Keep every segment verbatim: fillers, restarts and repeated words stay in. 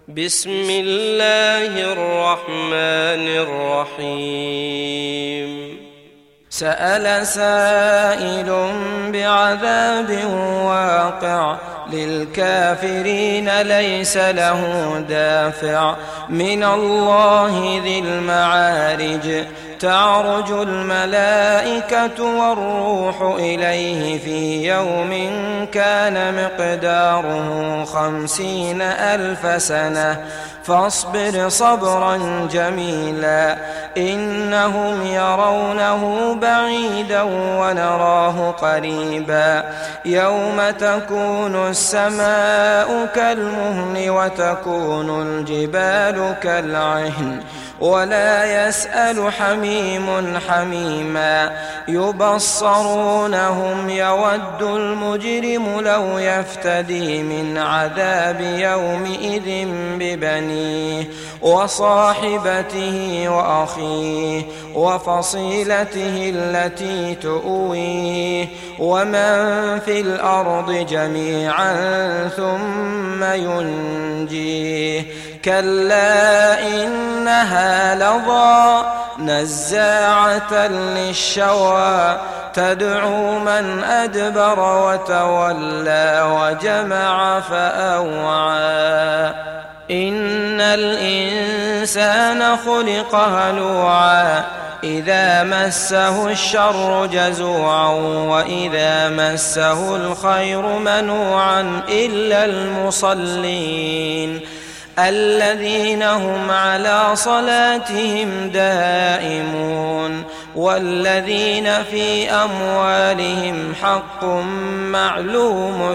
بسم الله الرحمن الرحيم. سأل سائل بعذاب واقع للكافرين ليس له دافع من الله ذي المعارج. تعرج الملائكة والروح إليه في يوم كان مقداره خمسين ألف سنة فاصبر صبرا جميلا إنهم يرونه بعيدا ونراه قريبا يوم تكون السماء كالمهل وتكون الجبال كالعهن ولا يسأل حميم حميما يبصرونهم يود المجرم لو يفتدي من عذاب يومئذ ببنيه وصاحبته وأخيه وفصيلته التي تؤويه ومن في الأرض جميعا ثم ينجيه كلا إنها لظى نزاعة للشوى تدعو من أدبر وتولى وجمع فأوعى إن الإنسان خلق هلوعا إذا مسه الشر جزوعا وإذا مسه الخير منوعا إلا المصلين الذين هم على صلاتهم دائمون والذين في أموالهم حق معلوم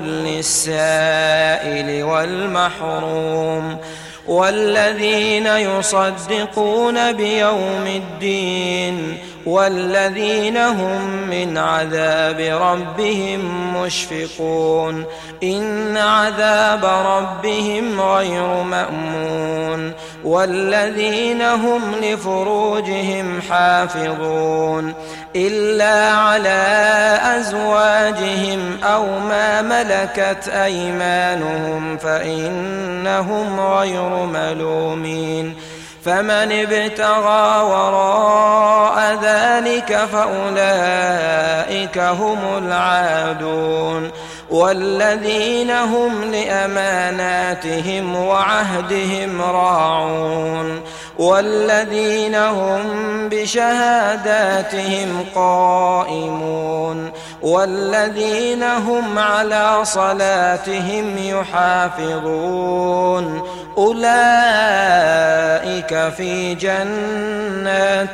للسائل والمحروم والذين يصدقون بيوم الدين والذين هم من عذاب ربهم مشفقون إن عذاب ربهم غير مأمون والذين هم لفروجهم حافظون إلا على أزواجهم أو ما ملكت أيمانهم فإنهم غير ملومين فمن ابتغى وراء ذلك فأولئك هم العادون والذين هم لأماناتهم وعهدهم راعون والذين هم بشهاداتهم قائمون والذين هم على صلاتهم يحافظون أولئك في جنات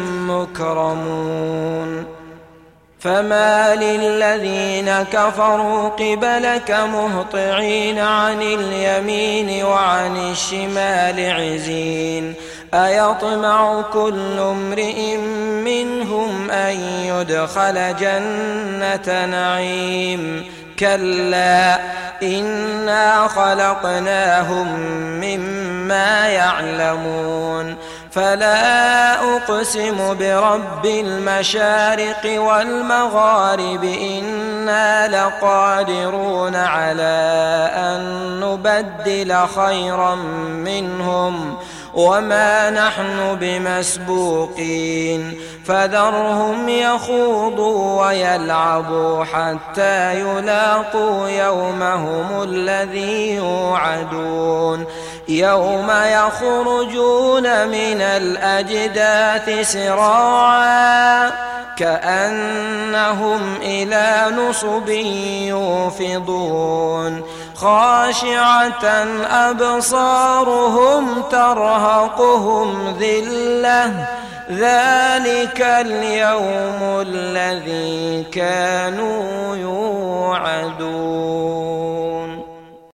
مكرمون فما للذين كفروا قبلك مهطعين عن اليمين وعن الشمال عزين أيطمع كل امرئ منهم أن يدخل جنة نعيم كلا إنا خلقناهم مما يعلمون فلا أقسم برب المشارق والمغارب إنا لقادرون على أن نبدل خيرا منهم وما نحن بمسبوقين فذرهم يخوضوا ويلعبوا حتى يلاقوا يومهم الذي يوعدون يوم يخرجون من الأجداث سراعا كأنهم إلى نصب يوفضون خاشعة أبصارهم ترهقهم ذلة ذلك اليوم الذي كانوا يوعدون.